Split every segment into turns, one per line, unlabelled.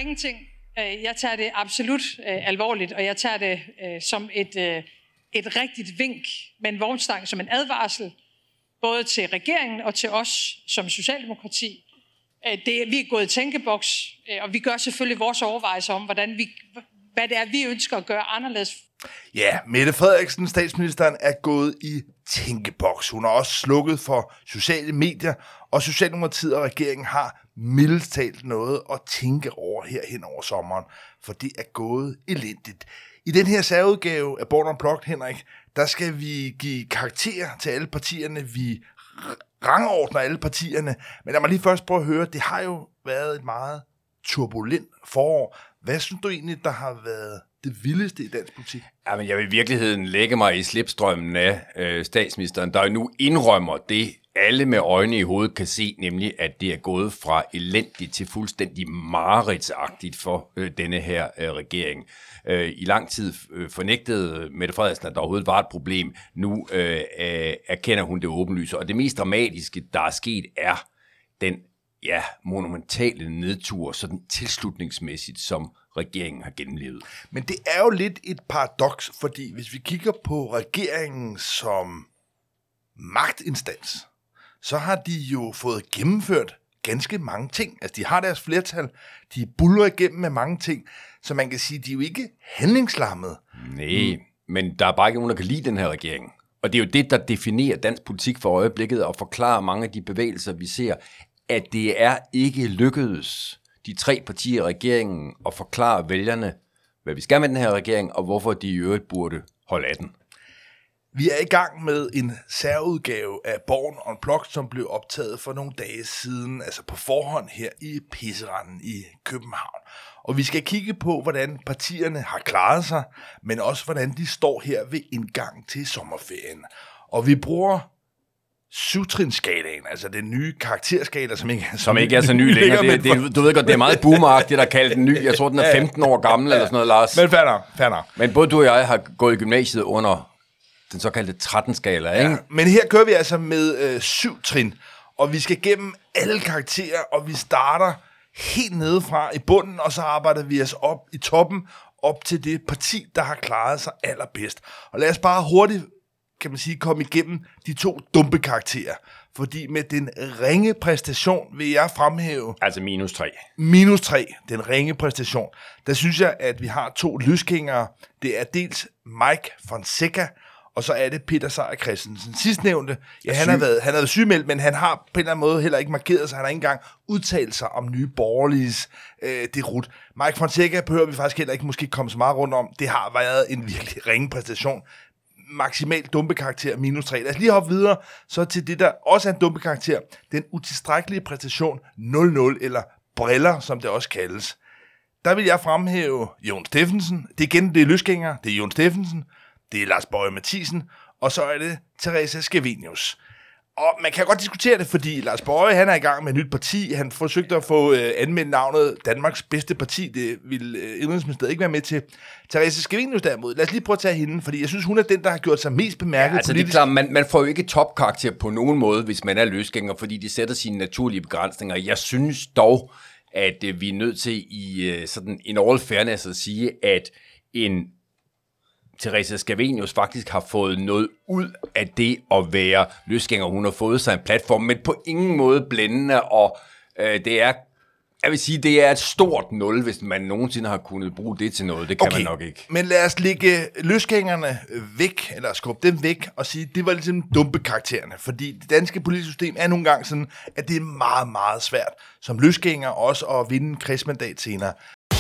ingenting. Jeg tager det absolut alvorligt, og jeg tager det som et rigtigt vink med en vognstang, som en advarsel, både til regeringen og til os som Socialdemokrati. Vi er gået i tænkeboks, og vi gør selvfølgelig vores overvejelser om, hvad det er, vi ønsker at gøre anderledes.
Ja, Mette Frederiksen, statsministeren, er gået i tænkeboks. Hun har også slukket for sociale medier, og Socialdemokratiet og regeringen har mildest talt noget at tænke over her hen over sommeren, for det er gået elendigt. I den her særudgave af Born Unplugged, Henrik, der skal vi give karakterer til alle partierne. Vi rangordner alle partierne, men lad mig lige først prøve at høre, det har jo været et meget turbulent forår. Hvad synes du egentlig, der har været det vildeste i dansk politik?
Jamen, jeg vil i virkeligheden lægge mig i slipstrømmen af statsministeren, der jo nu indrømmer det, alle med øjne i hovedet kan se, nemlig at det er gået fra elendigt til fuldstændig mareridtsagtigt for denne her regering. I lang tid fornægtede Mette Frederiksen, at der overhovedet var et problem. Nu erkender hun det åbenlyse, og det mest dramatiske, der er sket, er den monumentale nedtur, sådan tilslutningsmæssigt, som regeringen har gennemlevet.
Men det er jo lidt et paradoks, fordi hvis vi kigger på regeringen som magtinstans, så har de jo fået gennemført ganske mange ting. Altså, de har deres flertal, de buller igennem med mange ting, så man kan sige, de er jo ikke handlingslammede.
Nej, men der er bare ikke nogen, der kan lide den her regering. Og det er jo det, der definerer dansk politik for øjeblikket, og forklarer mange af de bevægelser, vi ser, at det er ikke lykkedes de tre partier i regeringen at forklare vælgerne, hvad vi skal med den her regering, og hvorfor de i øvrigt burde holde af den.
Vi er i gang med en særudgave af Born Unplugged, som blev optaget for nogle dage siden, altså på forhånd her i Pisseranden i København. Og vi skal kigge på, hvordan partierne har klaret sig, men også hvordan de står her ved indgang til sommerferien. Og vi bruger 7-trinsskalaen, altså den nye karakterskala, som ikke
er så ny længere. Du ved godt, det er meget boomeragtigt at kalde den ny. Jeg tror, den er 15 år gammel eller sådan noget, Lars.
Men fair nok.
Men både du og jeg har gået i gymnasiet under den såkaldte 13-skala, ikke?
Ja, men her kører vi altså med 7 trin, og vi skal gennem alle karakterer, og vi starter helt nedefra i bunden, og så arbejder vi os op i toppen, op til det parti, der har klaret sig allerbedst. Og lad os bare hurtigt, kan man sige, komme igennem de 2 dumpe karakterer. Fordi med den ringe præstation vil jeg fremhæve...
Altså -3.
-3, den ringe præstation. Der synes jeg, at vi har 2 løsgængere. Det er dels Mike Fonseca, og så er det Peter Seier Christensen. Sidstnævnte, ja, han har været sygemeldt, men han har på en eller anden måde heller ikke markeret sig. Han har ikke engang udtalt sig om Nye Borgerliges derut. Mike Fonseca behøver vi faktisk heller ikke måske komme så meget rundt om. Det har været en virkelig ringe præstation. Maksimalt dumpe karakter, -3. Lad os lige hoppe videre så til det, der også er en dumpe karakter. Den utilstrækkelige præstation 0-0, eller briller, som det også kaldes. Der vil jeg fremhæve Jon Steffensen. Det er løsgængere. Det er Jon Steffensen. Det er Lars Boje Mathiesen, og så er det Theresa Scavenius. Og man kan godt diskutere det, fordi Lars Boje, han er i gang med et nyt parti. Han forsøgte at få anmeldt navnet Danmarks bedste parti. Det ville Indrigsministeriet ikke være med til. Theresa Scavenius derimod, lad os lige prøve at tage hende, fordi jeg synes, hun er den, der har gjort sig mest bemærket
altså politisk. Det er klart, man får jo ikke topkarakter på nogen måde, hvis man er løsgænger, fordi de sætter sine naturlige begrænsninger. Jeg synes dog, at vi er nødt til i sådan en all fairness at sige, at en Theresa Scavenius faktisk har fået noget ud af det at være løsgænger. Hun har fået sig en platform, men på ingen måde blændende, og det er, jeg vil sige, det er et stort 0, hvis man nogensinde har kunnet bruge det til noget. Det kan man nok ikke.
Men lad os lægge løsgængerne væk, eller skubbe dem væk, og sige, at det var ligesom dumpe karaktererne, fordi det danske politiske system er nogle gange sådan, at det er meget, meget svært som løsgænger også at vinde en kredsmandat senere.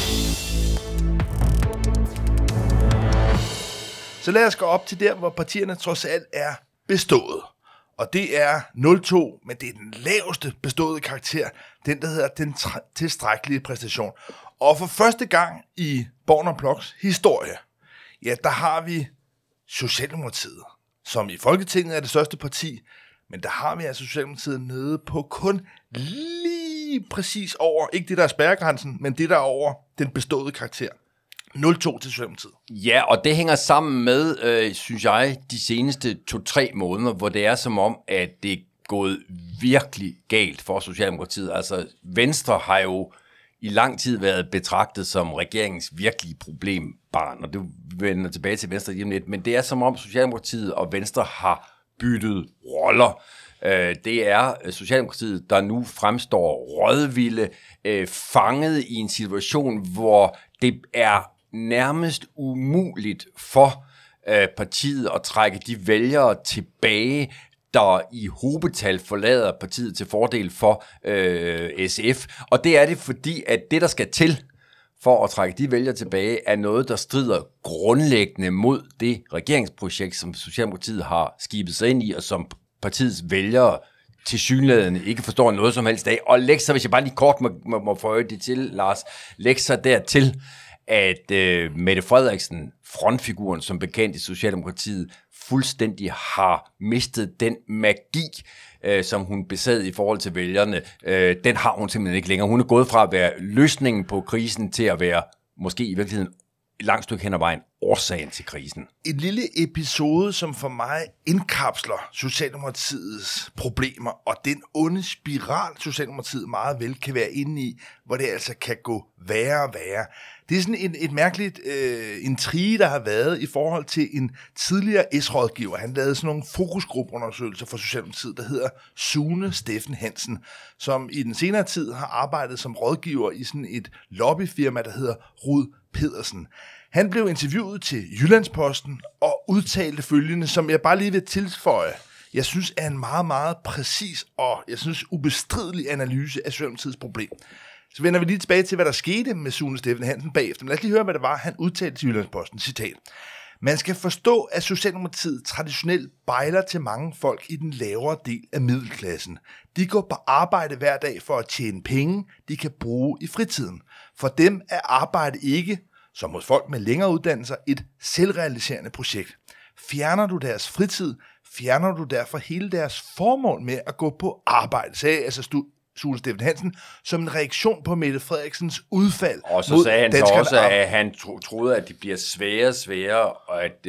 Så lad os gå op til der, hvor partierne trods alt er bestået. Og det er 0,2, men det er den laveste beståede karakter, den der hedder den tilstrækkelige præstation. Og for første gang i Born Unpluggeds historie, ja, der har vi Socialdemokratiet, som i Folketinget er det største parti, men der har vi altså Socialdemokratiet nede på kun lige præcis over, ikke det der er spærregrænsen, men det der er over den beståede karakter. 0,2 til Socialdemokratiet.
Ja, og det hænger sammen med, synes jeg, de seneste 2-3 måneder, hvor det er som om, at det er gået virkelig galt for Socialdemokratiet. Altså, Venstre har jo i lang tid været betragtet som regeringens virkelige problembarn, og det vender tilbage til Venstre lige om lidt, men det er som om Socialdemokratiet og Venstre har byttet roller. Det er Socialdemokratiet, der nu fremstår rådvilde, fanget i en situation, hvor det er nærmest umuligt for partiet at trække de vælgere tilbage, der i hobetal forlader partiet til fordel for SF. Og det er det, fordi at det, der skal til for at trække de vælgere tilbage, er noget, der strider grundlæggende mod det regeringsprojekt, som Socialdemokratiet har skibet sig ind i, og som partiets vælgere tilsyneladende ikke forstår noget som helst af. Og læg sig, hvis jeg bare lige kort må få det til, Lars, læg sig dertil, at Mette Frederiksen, frontfiguren som bekendt i Socialdemokratiet, fuldstændig har mistet den magi, som hun besad i forhold til vælgerne. Den har hun simpelthen ikke længere. Hun er gået fra at være løsningen på krisen til at være, måske i virkeligheden, et langt stykke hen ad vejen, årsagen til krisen.
En lille episode, som for mig indkapsler Socialdemokratiets problemer, og den onde spiral, Socialdemokratiet meget vel kan være inde i, hvor det altså kan gå værre og værre. Det er sådan et mærkeligt intrige, der har været i forhold til en tidligere S-rådgiver. Han lavede sådan nogle fokusgruppeundersøgelser for Socialdemokratiet, der hedder Sune Steffen Hansen, som i den senere tid har arbejdet som rådgiver i sådan et lobbyfirma, der hedder Rud Pedersen. Han blev interviewet til Jyllandsposten og udtalte følgende, som jeg bare lige vil tilføje. Jeg synes er en meget, meget præcis og jeg synes ubestridelig analyse af Socialdemokratiets problem. Så vender vi lige tilbage til, hvad der skete med Sune Steffen Hansen bagefter. Men lad os lige høre, hvad det var, han udtalte til Jyllandsposten. Citat. Man skal forstå, at Socialdemokratiet traditionelt bejler til mange folk i den lavere del af middelklassen. De går på arbejde hver dag for at tjene penge, de kan bruge i fritiden. For dem er arbejde ikke, som hos folk med længere uddannelser, et selvrealiserende projekt. Fjerner du deres fritid, fjerner du derfor hele deres formål med at gå på arbejde, sagde altså Sune Steffen Hansen, som en reaktion på Mette Frederiksens udfald.
Og så sagde han så også, at han troede, at det bliver sværere og sværere, og at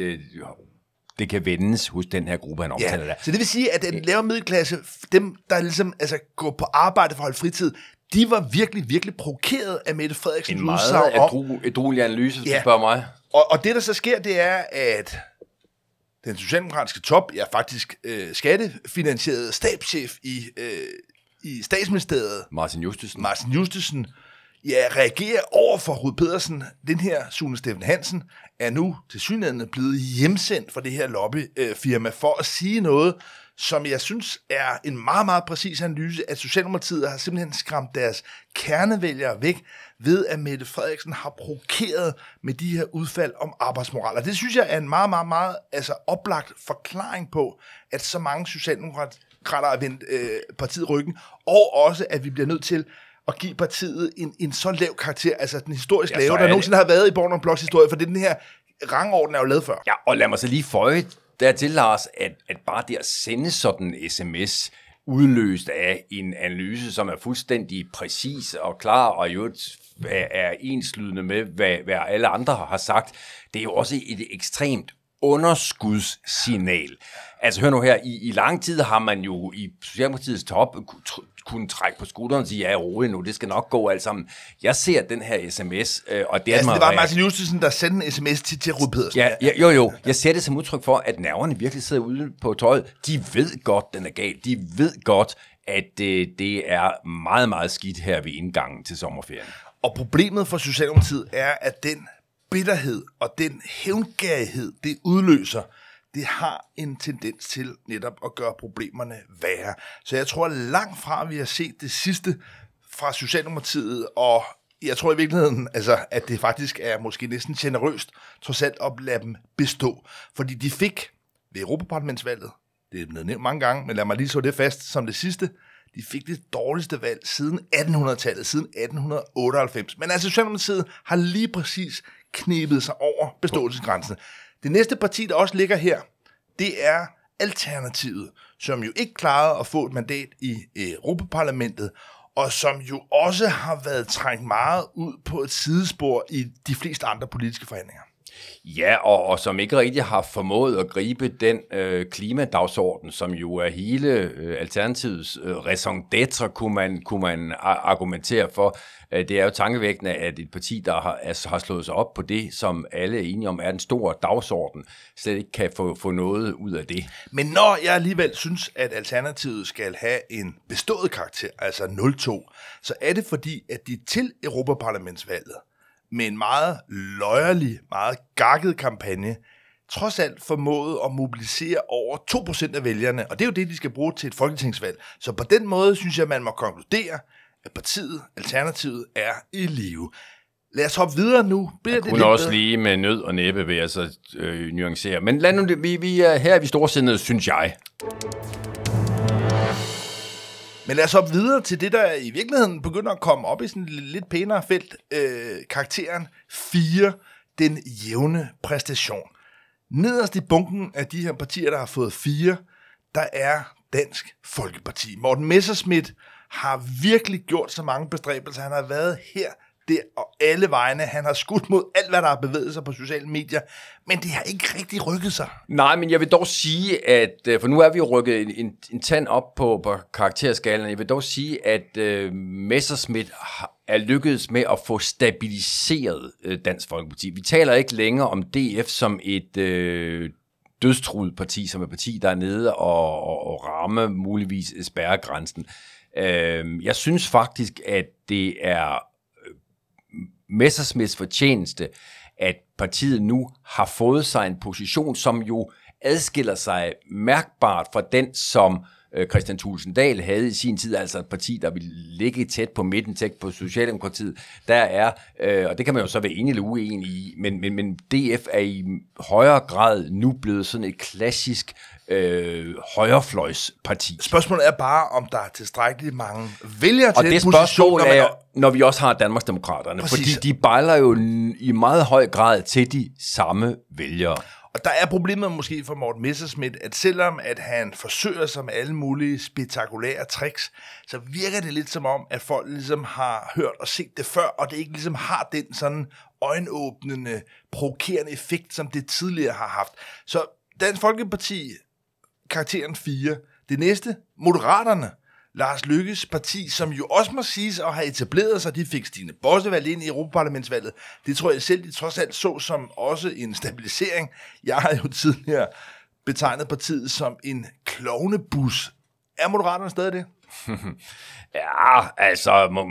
det kan vendes hos den her gruppe, han omtaler der.
Så det vil sige, at den lavere middelklasse, dem, der ligesom går på arbejde for at holde fritid, de var virkelig, virkelig provokeret af Mette Frederiksens udsagn om...
En meget ædruelig analyse, hvis du spørger mig.
Og det, der så sker, det er, at den socialdemokratiske top, faktisk skattefinansieret stabschef i Statsministeriet,
Martin
Justesen, reagerer over for Rud Pedersen. Den her Sune Steffen Hansen er nu tilsyneladende blevet hjemsendt fra det her lobbyfirma for at sige noget, som jeg synes er en meget, meget præcis analyse, at Socialdemokratiet har simpelthen skræmt deres kernevælgere væk ved, at Mette Frederiksen har provokeret med de her udfald om arbejdsmoral. Og det synes jeg er en meget, meget, meget oplagt forklaring på, at så mange socialdemokrater har vendt partiet ryggen, og også, at vi bliver nødt til at give partiet en så lav karakter, altså den historisk lave, der nogensinde har været i Borgen Bloks historie, for det den her rangorden er jo lavet før.
Ja, og lad mig så lige føje dertil, Lars, at bare det at sende sådan en sms udløst af en analyse, som er fuldstændig præcis og klar, og jo er enslydende med, hvad alle andre har sagt, det er jo også et ekstremt underskudssignal. Altså hør nu her, i lang tid har man jo i Socialdemokratiets top kunne trække på skulderen og sige, ja, roligt nu, det skal nok gå alt sammen. Jeg ser den her sms, og det er...
det var Martin Justesen, der sendte en sms til Rud Pedersen.
Jo. Jeg ser det som udtryk for, at nerverne virkelig sidder ude på tøjet. De ved godt, den er galt. De ved godt, at det er meget, meget skidt her ved indgangen til sommerferien.
Og problemet for Socialdemokratiet er, at den bitterhed og den hævngærighed, det udløser, det har en tendens til netop at gøre problemerne værre. Så jeg tror langt fra, vi har set det sidste fra Socialdemokratiet, og jeg tror i virkeligheden, at det faktisk er måske næsten generøst, trods alt at lade dem bestå. Fordi de fik ved Europaparlamentsvalget, det er blevet nævnt mange gange, men lad mig lige slå det fast som det sidste, de fik det dårligste valg siden 1800-tallet, siden 1898. Men Socialdemokratiet har lige præcis knebet sig over beståelsesgrænsen. Det næste parti, der også ligger her, det er Alternativet, som jo ikke klarede at få et mandat i Europaparlamentet, og som jo også har været trængt meget ud på et sidespor i de fleste andre politiske forhandlinger.
Ja, og som ikke rigtig har formået at gribe den klimadagsorden, som jo er hele Alternativets raison d'être, kunne man argumentere for. Det er jo tankevækkende, at et parti, der har slået sig op på det, som alle er enige om er den store dagsorden, slet ikke kan få noget ud af det.
Men når jeg alligevel synes, at Alternativet skal have en bestået karakter, altså 0-2, så er det fordi, at de til Europaparlamentsvalget med en meget løjerlig, meget gakket kampagne, trods alt formåede at mobilisere over 2% af vælgerne, og det er jo det, de skal bruge til et folketingsvalg. Så på den måde synes jeg, man må konkludere, at partiet, Alternativet, er i live. Lad os hoppe videre nu.
Jeg kunne også lige med nød og næppe ved at så nuancere. Men lad nu det, vi er her, vi storsindede, synes jeg.
Men lad os hoppe videre til det, der i virkeligheden begynder at komme op i sådan et lidt pænere felt. Karakteren 4, den jævne præstation. Nederst i bunken af de her partier, der har fået 4, der er Dansk Folkeparti. Morten Messerschmidt har virkelig gjort så mange bestræbelser. Han har været her, der og alle vegne. Han har skudt mod alt, hvad der har bevæget sig på sociale medier, men det har ikke rigtig rykket sig.
Nej, men jeg vil dog sige, at for nu er vi jo rykket en tand op på karakterskalen. Jeg vil dog sige, at Messerschmidt er lykkedes med at få stabiliseret Dansk Folkeparti. Vi taler ikke længere om DF som et dødstruet parti, som et parti, der er nede og ramme muligvis spærregrænsen. Jeg synes faktisk, at det er Messerschmidts fortjeneste, at partiet nu har fået sig en position, som jo adskiller sig mærkbart fra den, som Kristian Thulesen Dahl havde i sin tid, altså et parti, der ville ligge tæt på midten, tæt på Socialdemokratiet. Der er, og det kan man jo så være enig eller uenig i, men DF er i højere grad nu blevet sådan et klassisk højrefløjsparti.
Spørgsmålet er bare, om der er tilstrækkeligt mange vælgere til
og
den
det
position.
Når vi også har Danmarksdemokraterne,
præcis.
Fordi de bejler jo i meget høj grad til de samme vælgere.
Og der er problemet måske for Morten Messerschmidt, at selvom at han forsøger sig med alle mulige spektakulære tricks, så virker det lidt som om, at folk ligesom har hørt og set det før, og det ikke ligesom har den sådan øjenåbnende, provokerende effekt, som det tidligere har haft. Så Dansk Folkeparti, karakteren 4. Det næste, Moderaterne. Lars Løkkes parti, som jo også må siges at have etableret sig, de fik Stine Bosse valgt ind i Europaparlamentsvalget. Det tror jeg selv, de trods alt så som også en stabilisering. Jeg har jo tidligere betegnet partiet som en klovnebus. Er Moderaterne stadig det?
Ja, altså,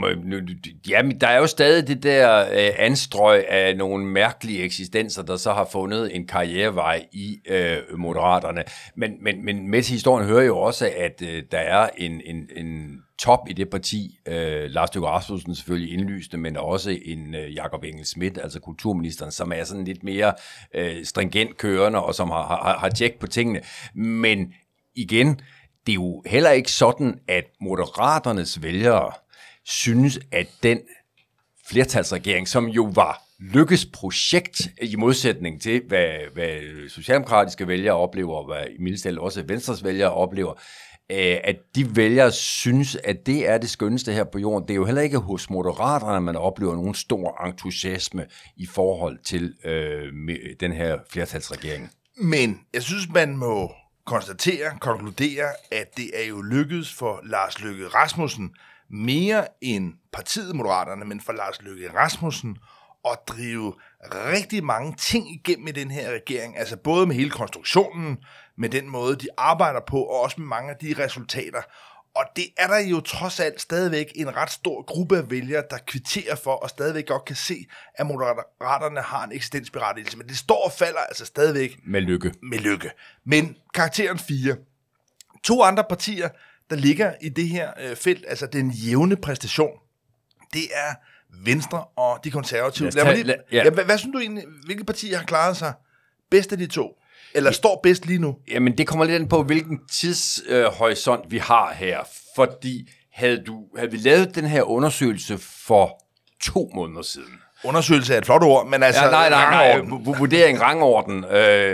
der er jo stadig det der anstrøg af nogle mærkelige eksistenser, der så har fundet en karrierevej i Moderaterne. Men med til historien hører jo også, at der er en top i det parti, Lars Løkke Rasmussen selvfølgelig indlyste, men også en Jakob Engel-Schmidt, altså kulturministeren, som er sådan lidt mere stringent kørende, og som har tjek på tingene. Men igen, det er jo heller ikke sådan, at Moderaternes vælgere synes, at den flertalsregering, som jo var Løkkes projekt i modsætning til, hvad socialdemokratiske vælgere oplever, og hvad i mildestal også Venstres vælgere oplever, at de vælgere synes, at det er det skønneste her på jorden. Det er jo heller ikke hos Moderaterne, man oplever nogen stor entusiasme i forhold til den her flertalsregering.
Men jeg synes, man må konkludere, at det er jo lykkedes for Lars Løkke Rasmussen mere end partiet Moderaterne, men for Lars Løkke Rasmussen at drive rigtig mange ting igennem i den her regering, altså både med hele konstruktionen, med den måde, de arbejder på, og også med mange af de resultater. Og det er der jo trods alt stadigvæk en ret stor gruppe af vælgere, der kvitterer for, og stadigvæk godt kan se, at Moderaterne har en eksistensberettigelse. Men det står og falder altså stadigvæk
med Løkke.
Men karakteren 4. 2 andre partier, der ligger i det her felt, altså den jævne præstation, det er Venstre og de konservative. Hvad synes du egentlig, hvilke partier har klaret sig bedst af de 2? Eller står bedst lige nu?
Jamen, det kommer lidt an på, hvilken tidshorisont vi har her. Fordi havde vi lavet den her undersøgelse for 2 måneder siden.
Undersøgelse er et flot ord, men altså...
Ja, nej. Vurdering, rangorden.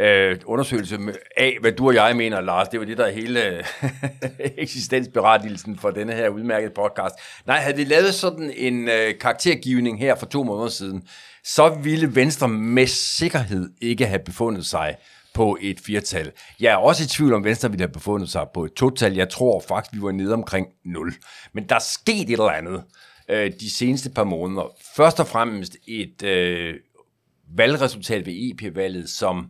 undersøgelse af, hvad du og jeg mener, Lars. Det var det, der er hele eksistensberettigelsen for denne her udmærkede podcast. Nej, havde vi lavet sådan en karaktergivning her for 2 måneder siden, så ville Venstre med sikkerhed ikke have befundet sig på et 4-tal. Jeg er også i tvivl om, Venstre ville have befundet sig på et 2-tal. Jeg tror faktisk, vi var nede omkring 0. Men der er sket et eller andet de seneste par måneder. Først og fremmest et valgresultat ved EP-valget, som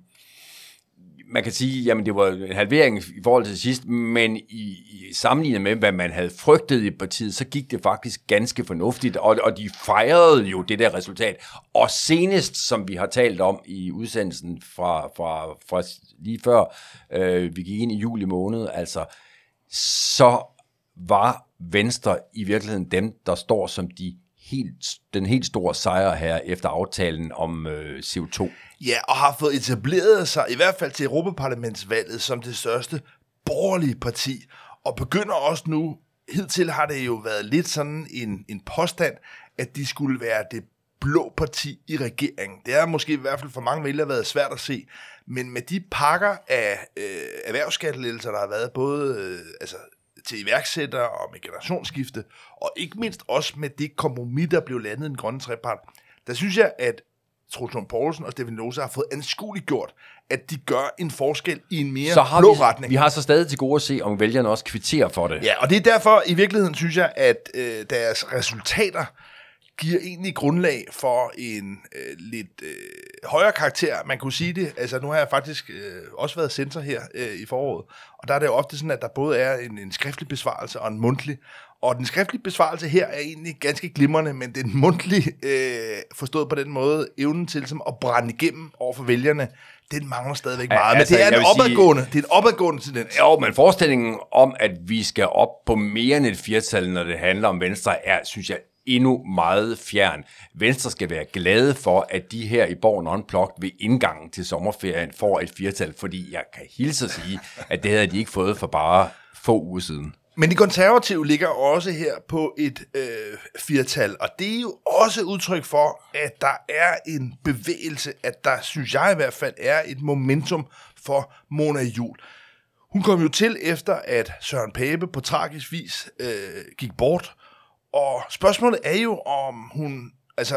man kan sige, jamen det var en halvering i forhold til sidst, men i sammenlignet med, hvad man havde frygtet i partiet, så gik det faktisk ganske fornuftigt, og de fejrede jo det der resultat. Og senest, som vi har talt om i udsendelsen fra lige før vi gik ind i juli måned, altså, så var Venstre i virkeligheden dem, der står som den helt store sejr her efter aftalen om CO2.
Ja, og har fået etableret sig, i hvert fald til Europaparlamentsvalget, som det største borgerlige parti, og begynder også nu, hidtil har det jo været lidt sådan en påstand, at de skulle være det blå parti i regeringen. Det har måske i hvert fald for mange vælgere været svært at se, men med de pakker af erhvervsskattelettelser, der har været både til iværksættere og med generationsskifte, og ikke mindst også med det kompromis, der blev landet i den grønne trepart, der synes jeg, at Troels Lund Poulsen og Stephanie Lose har fået anskueligt gjort, at de gør en forskel i en mere blå retning.
Vi har så stadig til gode at se, om vælgerne også kvitterer for det.
Ja, og det er derfor, i virkeligheden synes jeg, at deres resultater giver egentlig grundlag for en lidt højere karakter, man kunne sige det. Altså, nu har jeg faktisk også været censor her i foråret, og der er det jo ofte sådan, at der både er en skriftlig besvarelse og en mundtlig. Og den skriftlige besvarelse her er egentlig ganske glimrende, men den mundtlige, forstået på den måde, evnen til som at brænde igennem over for vælgerne, den mangler stadigvæk meget.
Altså,
men det er en opadgående, det er en opadgående tendens.
Jo, men forestillingen om, at vi skal op på mere end et 4-tal, når det handler om Venstre, er, synes jeg, endnu meget fjern. Venstre skal være glade for, at de her i Borgen Unplugged ved indgangen til sommerferien får et 4-tal, fordi jeg kan hilse at sige, at det havde de ikke fået for bare få uger siden.
Men de konservative ligger også her på et 4-tal, og det er jo også udtryk for, at der er en bevægelse, at der, synes jeg i hvert fald, er et momentum for Mona Juul. Hun kom jo til efter, at Søren Pape på tragisk vis gik bort, og spørgsmålet er jo, om hun, altså,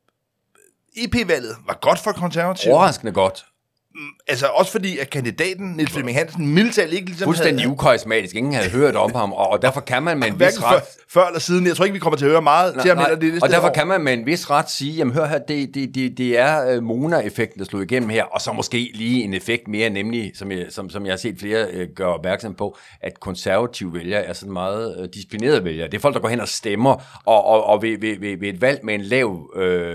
EP-valget var godt for konservative.
Overraskende godt.
Altså også fordi, at kandidaten, Niels Flemming Hansen, mildtalt ikke ligesom
fuldstændig ukarismatisk. Ingen havde hørt om ham, og derfor kan man med en vis ret...
Før eller siden. Jeg tror ikke, vi kommer til at høre meget til ham.
Og derfor kan man med en vis ret sige, jamen hør her, det er Mona-effekten, der slog igennem her, og så måske lige en effekt mere, nemlig, som jeg har set flere gøre opmærksom på, at konservative vælgere er sådan meget disciplinerede vælgere. Det er folk, der går hen og stemmer, og ved et valg med en lav...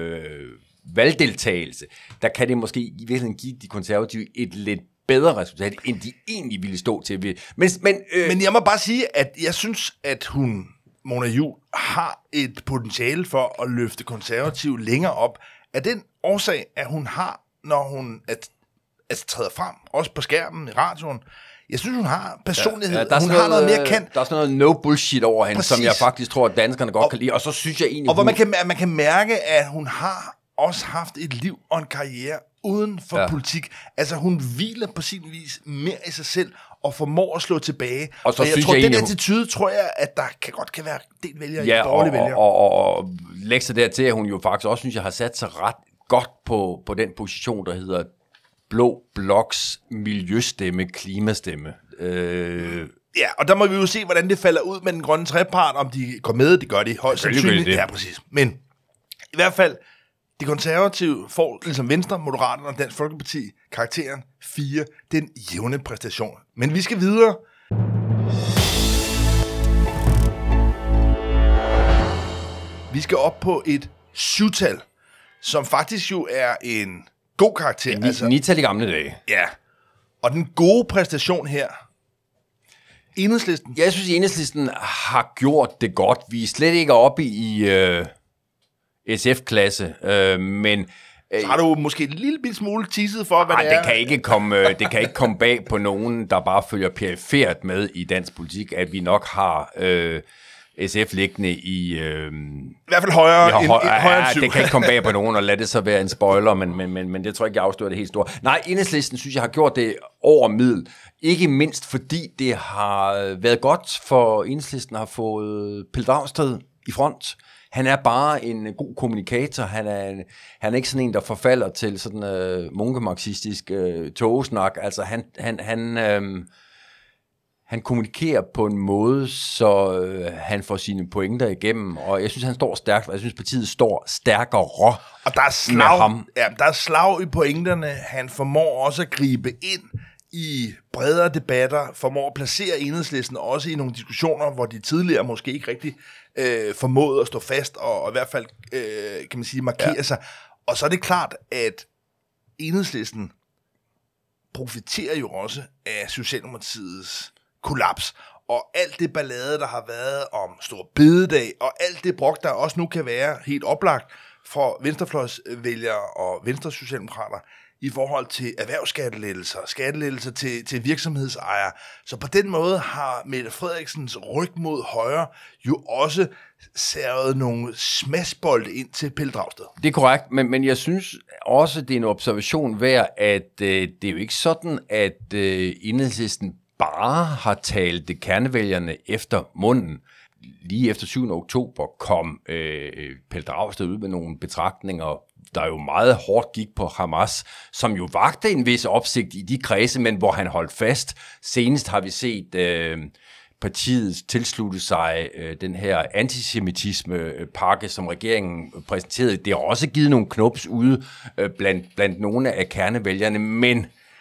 valgdeltagelse, der kan det måske i virkeligheden give de konservative et lidt bedre resultat, end de egentlig ville stå til. Men
jeg må bare sige, at jeg synes, at Mona Juul, har et potentiale for at løfte konservative længere op, af den årsag, at hun har, når hun træder frem, også på skærmen i radioen. Jeg synes, hun har personlighed. Ja, hun har noget mere kendt.
Der er sådan noget no bullshit over hende, som jeg faktisk tror, at danskerne godt kan lide. Og så synes jeg egentlig...
Og hvor man kan mærke, at hun har også haft et liv og en karriere uden for politik. Altså, hun hviler på sin vis mere i sig selv og formår at slå tilbage. Og jeg tror, den attitude, tror jeg, at der godt kan være del vælgere i borgerlige vælgere.
Og lægge sig dertil, at hun jo faktisk også, synes jeg, har sat sig ret godt på den position, der hedder Blå Bloks miljøstemme, klimastemme.
Ja, og der må vi jo se, hvordan det falder ud med den grønne trepart, om de går med, det gør de højst sandsynligt. Ja, præcis. Men i hvert fald, de konservative får, ligesom Venstre, Moderaterne og Dansk Folkeparti, karakteren 4, den jævne præstation. Men vi skal videre. Vi skal op på et 7-tal, som faktisk jo er en god karakter.
En 9-tal i gamle dage.
Ja, og den gode præstation her, Enhedslisten.
Jeg synes, Enhedslisten har gjort det godt. Vi er slet ikke oppe i SF-klasse, men...
Så har du måske en lille smule teaset for, hvad det er.
Det kan ikke komme bag på nogen, der bare følger perifert med i dansk politik, at vi nok har SF liggende i
hvert fald højere
end
7.
Det kan ikke komme bag på nogen, og lad det så være en spoiler, men det tror jeg ikke, jeg afslører det helt store. Nej, Enhedslisten synes jeg har gjort det over middel. Ikke mindst fordi det har været godt for Enhedslisten har fået Pelle Dragsted i front. Han er bare en god kommunikator. Han er ikke sådan en, der forfalder til sådan munkemarxistisk togesnak. Altså han kommunikerer på en måde, så han får sine pointer igennem, og jeg synes, han står stærkt, og jeg synes, partiet står stærkere
og der er slag, med ham. Ja, der er slag i pointerne. Han formår også at gribe ind i bredere debatter, formår at placere Enhedslisten også i nogle diskussioner, hvor de tidligere måske ikke rigtig formåede at stå fast, og i hvert fald, kan man sige, markere sig. Og så er det klart, at Enhedslisten profiterer jo også af Socialdemokratiets kollaps, og alt det ballade, der har været om Store Bededag, og alt det brok, der også nu kan være helt oplagt for venstrefløjsvælgere og venstresocialdemokrater i forhold til erhvervsskattelettelser, skattelettelser til virksomhedsejere. Så på den måde har Mette Frederiksens ryg mod højre jo også servet nogle smadsbolde ind til Pelle Dragsted.
Det er korrekt, men jeg synes også, det er en observation værd, at det er jo ikke sådan, at Enhedslisten bare har talt det kernevælgerne efter munden. Lige efter 7. oktober kom Pelle Dragsted ud med nogle betragtninger, der jo meget hårdt gik på Hamas, som jo vagte en vis opsigt i de kredse, men hvor han holdt fast. Senest har vi set partiet tilslutte sig den her antisemitisme-pakke, som regeringen præsenterede. Det har også givet nogle knups ude blandt nogle af kernevælgerne, men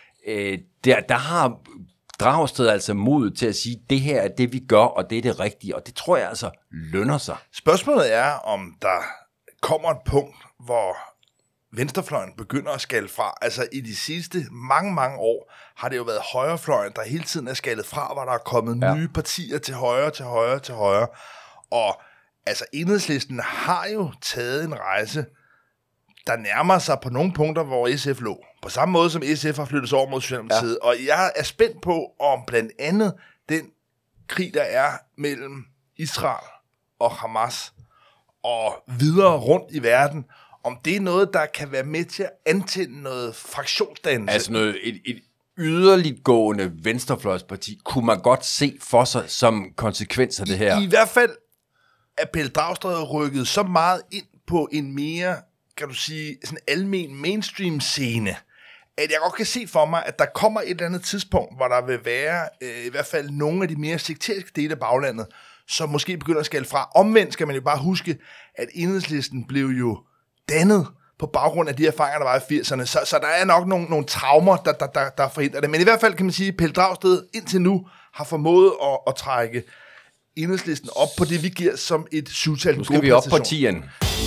der har Dragsted altså mod til at sige, det her er det, vi gør, og det er det rigtige, og det tror jeg altså lønner sig.
Spørgsmålet er, om der kommer et punkt, hvor venstrefløjen begynder at skalle fra. Altså i de sidste mange år har det jo været højrefløjen, der hele tiden er skaldet fra, hvor der er kommet nye partier til højre. Og altså Enhedslisten har jo taget en rejse, der nærmer sig på nogle punkter, hvor SF lå. På samme måde som SF har flyttet sig over mod Socialdemokratiet. Ja. Og jeg er spændt på, om blandt andet den krig, der er mellem Israel og Hamas og videre rundt i verden, om det er noget, der kan være med til at antænde noget fraktionsdannelse.
Altså et yderliggående venstrefløjsparti kunne man godt se for sig som konsekvens af det her.
I hvert fald er Pelle Dragsted rykket så meget ind på en mere, kan du sige, sådan almen mainstream scene, at jeg godt kan se for mig, at der kommer et eller andet tidspunkt, hvor der vil være i hvert fald nogle af de mere sekteriske dele af baglandet, som måske begynder at skælde fra. Omvendt skal man jo bare huske, at Enhedslisten blev jo dannet på baggrund af de erfaringer, der var i 80'erne. Så der er nok nogle traumer, der forhindrer det. Men i hvert fald kan man sige, at Pelle Dragsted indtil nu har formået at trække Enhedslisten op på det, vi giver som et syvtal.
Nu skal vi op på 10'eren.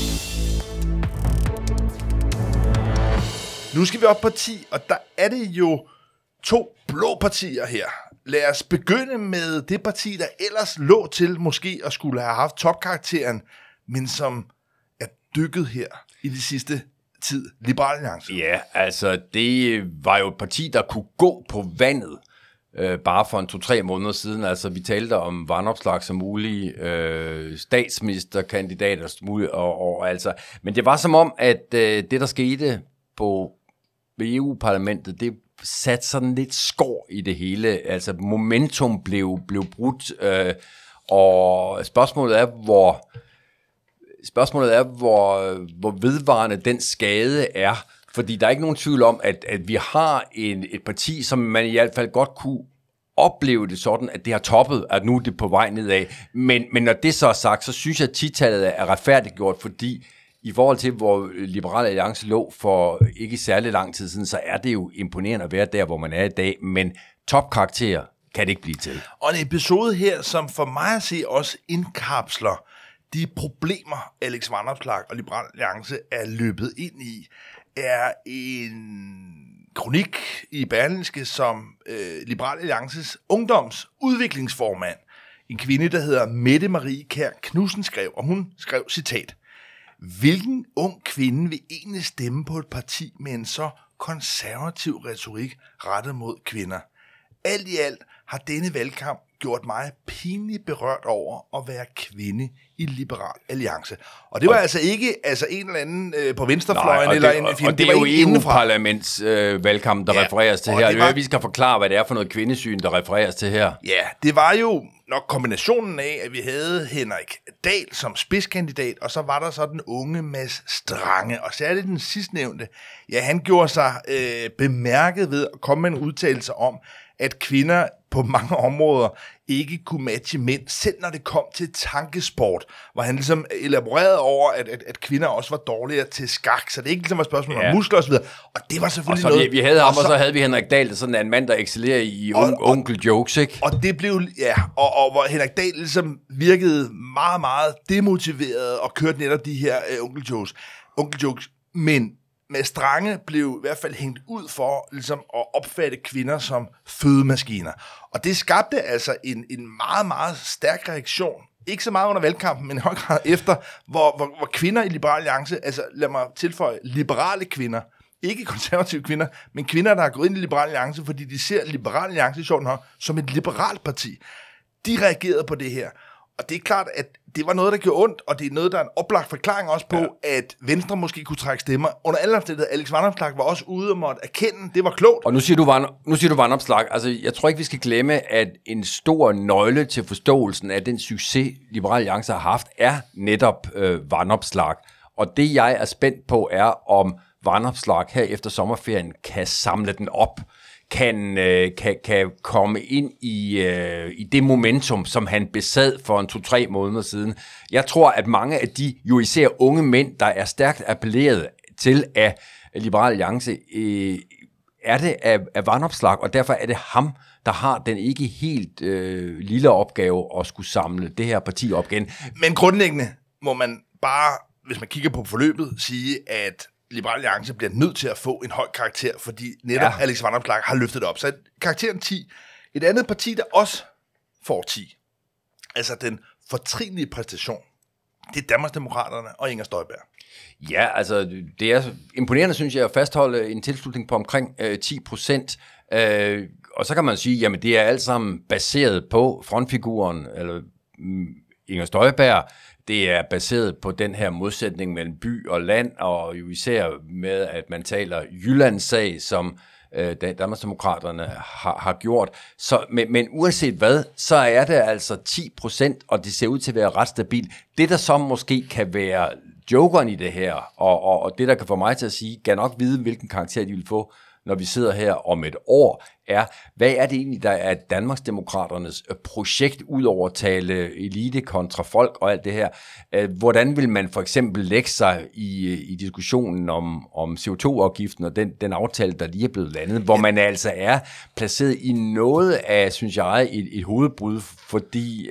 Nu skal vi op på 10, og der er det jo 2 blå partier her. Lad os begynde med det parti, der ellers lå til måske at skulle have haft topkarakteren, men som er dykket her i de sidste tid. Liberal Alliance.
Ja, altså det var jo et parti, der kunne gå på vandet bare for en 2-3 måneder siden. Altså vi talte om Vanopslagh som mulig statsministerkandidater som mulig, og altså, men det var som om, at det der skete på EU-parlamentet, det satte sådan lidt skår i det hele. Altså momentum blev brudt, og spørgsmålet er, hvor vedvarende den skade er. Fordi der er ikke nogen tvivl om, at vi har et parti, som man i hvert fald godt kunne opleve det sådan, at det har toppet, at nu er det på vej nedad. Men når det så er sagt, så synes jeg, at 10-tallet er retfærdiggjort, fordi i forhold til, hvor Liberal Alliance lå for ikke særlig lang tid siden, så er det jo imponerende at være der, hvor man er i dag. Men topkarakterer kan det ikke blive til.
Og en episode her, som for mig at se også indkapsler de problemer, Alex Vanopslagh og Liberal Alliance er løbet ind i, er en kronik i Berlingske, som Liberal Alliances ungdomsudviklingsformand, en kvinde, der hedder Mette Marie Kjær Knudsen, skrev, og hun skrev, citat: hvilken ung kvinde vil egentlig stemme på et parti med en så konservativ retorik rettet mod kvinder? Alt i alt har denne valgkamp gjort mig pinligt berørt over at være kvinde i Liberal Alliance. Og det var altså ikke en eller anden på venstrefløjen, eller en fjende.
Og det er jo EU-parlaments valgkamp, der refereres til her. Vi skal forklare, hvad det er for noget kvindesyn, der refereres til her.
Ja, det var jo nok kombinationen af, at vi havde Henrik Dahl som spidskandidat, og så var der så den unge Mads Strange, og særligt den sidstnævnte. Ja, han gjorde sig bemærket ved at komme med en udtalelse om, at kvinder på mange områder ikke kunne matche mænd, selv når det kom til tankesport, hvor han ligesom elaborerede over, at kvinder også var dårligere til skak, så det ikke ligesom var spørgsmål om muskler osv., og det var selvfølgelig
og så
noget...
Vi havde ham, og så havde vi Henrik Dahl, sådan en mand, der excellerer i onkel jokes, ikke?
Og det blev, og hvor Henrik Dahl ligesom virkede meget, meget demotiveret, og kørte netop de her onkel jokes, men med Strange blev i hvert fald hængt ud for ligesom at opfatte kvinder som fødemaskiner. Og det skabte altså en meget, meget stærk reaktion. Ikke så meget under valgkampen, men i høj grad efter, hvor kvinder i Liberal Alliance, altså lad mig tilføje, liberale kvinder, ikke konservative kvinder, men kvinder, der har gået ind i Liberal Alliance, fordi de ser Liberal Alliance som et liberalt parti. De reagerede på det her. Og det er klart, at det var noget, der gjorde ondt, og det er noget, der er en oplagt forklaring også på, at Venstre måske kunne trække stemmer. Under alle omstændigheder, Alex Vanopslagh var også ude og måtte erkende, det var klogt.
Og nu siger du Vanopslagh. Altså, jeg tror ikke, vi skal glemme, at en stor nøgle til forståelsen af den succes, Liberal Alliance har haft, er netop Vanopslagh. Og det, jeg er spændt på, er, om Vanopslagh her efter sommerferien kan samle den op, kan komme ind i det momentum, som han besad for 2-3 måneder siden. Jeg tror, at mange af de jo især unge mænd, der er stærkt appelleret til af Liberal Alliance, er det af Vanopslagh, og derfor er det ham, der har den ikke helt lille opgave at skulle samle det her parti op igen.
Men grundlæggende må man bare, hvis man kigger på forløbet, sige, at Liberal Alliance bliver nødt til at få en høj karakter, fordi netop Alex Vanopslagh har løftet det op. Så karakteren 10. Et andet parti, der også får 10, altså den fortrinlige præstation, det er Danmarksdemokraterne og Inger Støjberg.
Ja, altså det er imponerende, synes jeg, at fastholde en tilslutning på omkring 10%. Og så kan man sige, jamen det er alt sammen baseret på frontfiguren, eller Inger Støjberg. Det er baseret på den her modsætning mellem by og land, og jo især med, at man taler Jyllands sag, som Danmarksdemokraterne har gjort. Så, men uanset hvad, så er det altså 10%, og det ser ud til at være ret stabilt. Det, der så måske kan være jokeren i det her, og det, der kan få mig til at sige, kan nok vide, hvilken karakter de vil få, når vi sidder her om et år, er, hvad er det egentlig, der er Danmarksdemokraternes projekt, ud over at tale elite kontra folk og alt det her? Hvordan vil man for eksempel lægge sig i diskussionen om CO2-afgiften og den aftale, der lige er blevet landet, hvor man altså er placeret i noget af, synes jeg, et hovedbrud, fordi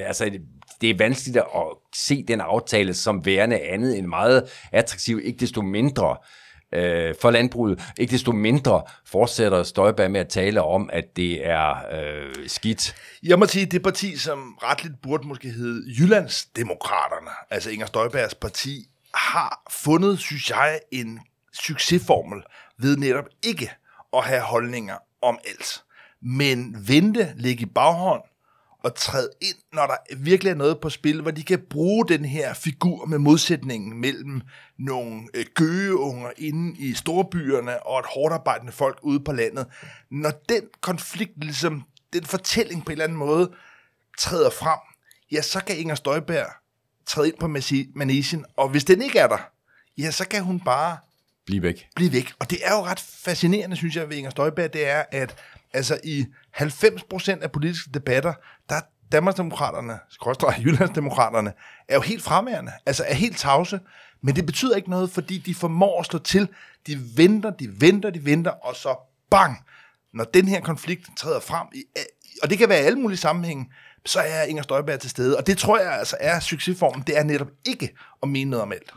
det er vanskeligt at se den aftale som værende andet end meget attraktiv, ikke desto mindre for landbruget. Ikke desto mindre fortsætter Støjberg med at tale om, at det er skidt.
Jeg må sige, at det parti, som retligt burde måske hedde Jyllandsdemokraterne, altså Inger Støjbergs parti, har fundet, synes jeg, en succesformel ved netop ikke at have holdninger om alt, men vente, ligge i baghånd og træde ind, når der virkelig er noget på spil, hvor de kan bruge den her figur med modsætningen mellem nogle gøgeunger inde i storbyerne og et hårdt arbejdende folk ude på landet. Når den konflikt, ligesom den fortælling på en eller anden måde, træder frem, ja, så kan Inger Støjberg træde ind på manegen, og hvis den ikke er der, ja, så kan hun bare
blive
væk. Og det er jo ret fascinerende, synes jeg, ved Inger Støjberg, det er, at altså i 90% af politiske debatter, der er Danmarksdemokraterne, Jyllandsdemokraterne, er jo helt fremærende, altså er helt tavse, men det betyder ikke noget, fordi de formår at slå til. De venter, og så bang! Når den her konflikt træder frem, og det kan være i alle mulige sammenhænge, så er Inger Støjberg til stede. Og det tror jeg altså er succesformen. Det er netop ikke at mene noget om alt.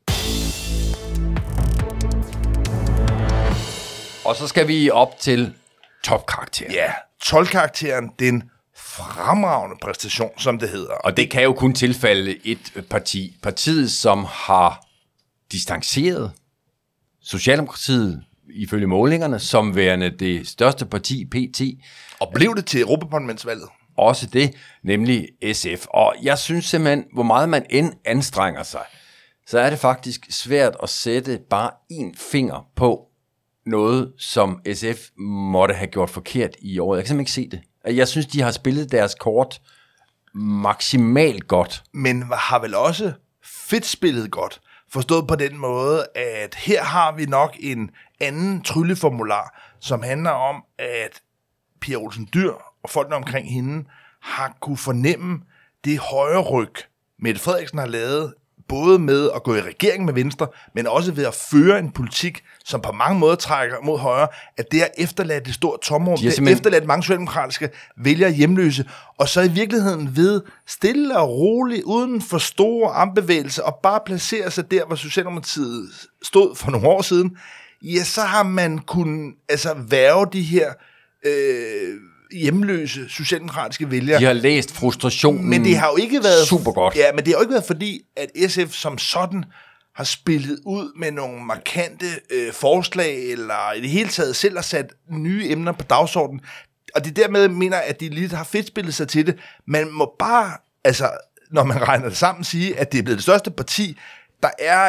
Og så skal vi op til topkarakteren.
Ja, 12-karakteren, den fremragende præstation, som det hedder.
Og det kan jo kun tilfælde et parti. Partiet, som har distanceret Socialdemokratiet, ifølge målingerne, som værende det største parti PT.
Og blev det til Europaparlamentsvalget.
også det, nemlig SF. Og jeg synes simpelthen, hvor meget man end anstrenger sig, så er det faktisk svært at sætte bare en finger på noget, som SF måtte have gjort forkert i året. Jeg kan simpelthen ikke se det. Jeg synes, de har spillet deres kort maksimalt godt.
Men har vel også fedt spillet godt. Forstået på den måde, at her har vi nok en anden trylleformular, som handler om, at Pia Olsen Dyhr og folkene omkring hende har kunne fornemme det højre ryg, Mette Frederiksen har lavet, både med at gå i regering med Venstre, men også ved at føre en politik, som på mange måder trækker mod højre, at det har efterladt et stort tomrum, det har efterladt mange socialdemokratiske vælgere hjemløse, og så i virkeligheden ved stille og roligt, uden for store armbevægelser, og bare placere sig der, hvor Socialdemokratiet stod for nogle år siden, ja, så har man kunnet værge de her hjemløse socialdemokratiske vælgere.
De har læst frustrationen.
Men det har jo ikke været
super godt.
Ja, men det har jo ikke været fordi, at SF som sådan har spillet ud med nogle markante forslag, eller i det hele taget selv har sat nye emner på dagsordenen. Og det dermed mener, at de lige har fedt spillet sig til det. Man må bare, når man regner det sammen, sige, at det er blevet det største parti. Der er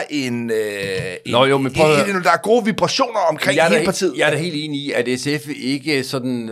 der er gode vibrationer omkring hele partiet.
Jeg er da helt enig i, at SF ikke sådan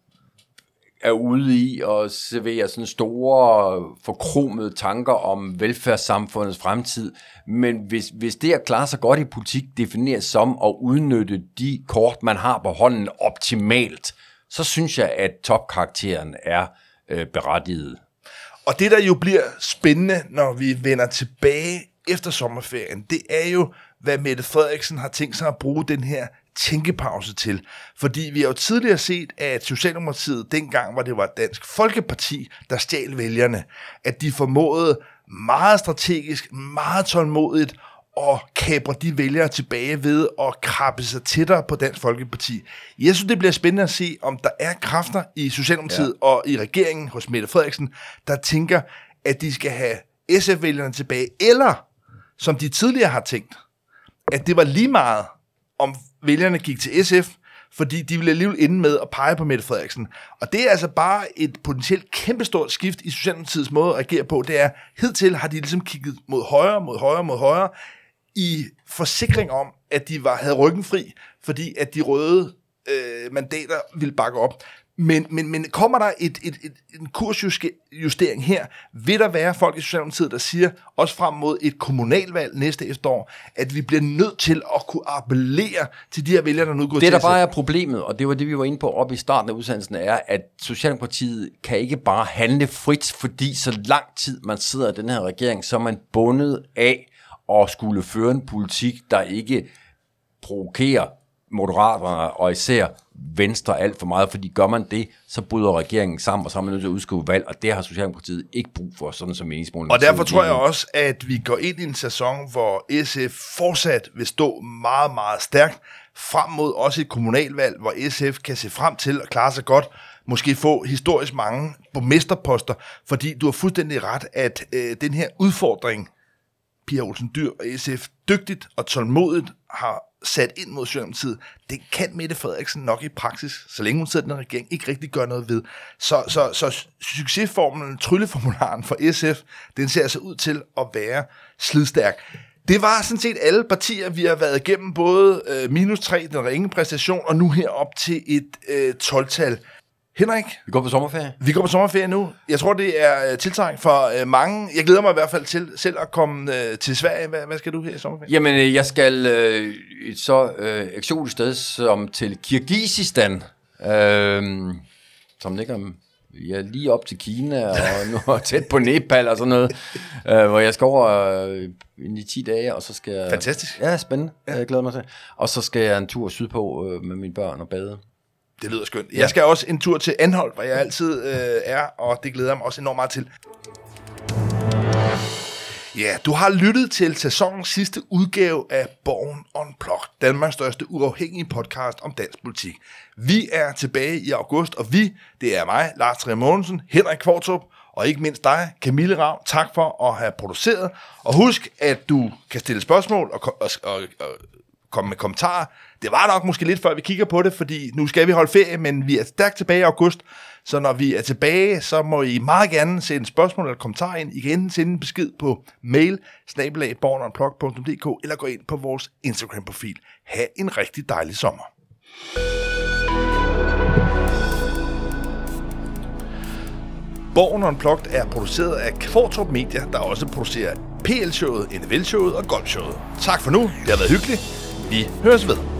er ude i at servere sådan store, forkromede tanker om velfærdssamfundets fremtid. Men hvis det at klare sig godt i politik defineres som at udnytte de kort, man har på hånden optimalt, så synes jeg, at topkarakteren er berettiget.
Og det, der jo bliver spændende, når vi vender tilbage efter sommerferien, det er jo, hvad Mette Frederiksen har tænkt sig at bruge den her tænkepause til. Fordi vi har jo tidligere set, at Socialdemokratiet dengang, hvor det var Dansk Folkeparti, der stjal vælgerne, at de formåede meget strategisk, meget tålmodigt at kapre de vælgere tilbage ved at krabbe sig tættere på Dansk Folkeparti. Jeg synes, det bliver spændende at se, om der er kræfter i Socialdemokratiet og i regeringen hos Mette Frederiksen, der tænker, at de skal have SF-vælgerne tilbage, eller som de tidligere har tænkt, at det var lige meget, om vælgerne gik til SF, fordi de ville alligevel ende med at pege på Mette Frederiksen. Og det er altså bare et potentielt kæmpestort skift i Socialdemokratiets måde at agere på. Det er, hidtil har de ligesom kigget mod højre, i forsikring om, at de havde ryggen fri, fordi at de røde mandater ville bakke op. Men kommer der en kursjustering her, vil der være folk i Socialdemokratiet, der siger, også frem mod et kommunalvalg næste efterår, at vi bliver nødt til at kunne appellere til de her vælgere, der nu går til.
Det, der bare er problemet, og det var det, vi var inde på op i starten af udsendelsen, er, at Socialdemokratiet kan ikke bare handle frit, fordi så lang tid man sidder i den her regering, så er man bundet af at skulle føre en politik, der ikke provokerer Moderaterne og især Venstre alt for meget, fordi gør man det, så bryder regeringen sammen, og så er man nødt til at udskrive valg, og det har Socialdemokratiet ikke brug for, sådan som meningsmålene.
Og derfor tror jeg også, at vi går ind i en sæson, hvor SF fortsat vil stå meget, meget stærkt, frem mod også et kommunalvalg, hvor SF kan se frem til at klare sig godt, måske få historisk mange borgmesterposter, fordi du har fuldstændig ret, at den her udfordring, Pia Olsen Dyhr og SF dygtigt og tålmodigt har sat ind mod Socialdemokratiet, det kan Mette Frederiksen nok i praksis, så længe hun sidder i den regering, ikke rigtig gøre noget ved. Så succesformelen, trylleformularen for SF, den ser altså ud til at være slidstærk. Det var sådan set alle partier, vi har været igennem, både -3, den ringe præstation, og nu her op til et 12-tal. Henrik?
Vi går på sommerferie.
Vi går på sommerferie nu. Jeg tror, det er tiltrængt for mange. Jeg glæder mig i hvert fald til selv at komme til Sverige. Hvad skal du her i sommerferien?
Jamen, jeg skal et så eksotisk sted som til Kirgisistan, som ligger lige op til Kina, og nu tæt på Nepal og sådan noget, hvor jeg skal over i 10 dage, og så skal jeg...
Fantastisk.
Ja, spændende. Ja. Jeg glæder mig til. Og så skal jeg en tur sydpå med mine børn og bade.
Det lyder skønt. Jeg skal også en tur til Anholt, hvor jeg altid er, og det glæder jeg mig også enormt meget til. Ja, du har lyttet til sæsonens sidste udgave af Borgen Unplugged, Danmarks største uafhængige podcast om dansk politik. Vi er tilbage i august, og det er mig, Lars Trier Mogensen, Henrik Kvartrup, og ikke mindst dig, Camille Rav. Tak for at have produceret. Og husk, at du kan stille spørgsmål og komme med kommentarer. Det var nok måske lidt før vi kigger på det, fordi nu skal vi holde ferie, men vi er stærkt tilbage i august. Så når vi er tilbage, så må I meget gerne sende spørgsmål eller kommentarer ind. I kan enten sende en besked på mail @bornonblog.dk eller gå ind på vores Instagram-profil. Ha' en rigtig dejlig sommer. Borgen Unplugged er produceret af Kvartrup Media, der også producerer PL-showet, NFL-showet og Golf-showet. Tak for nu. Det har været hyggeligt. Vi høres ved.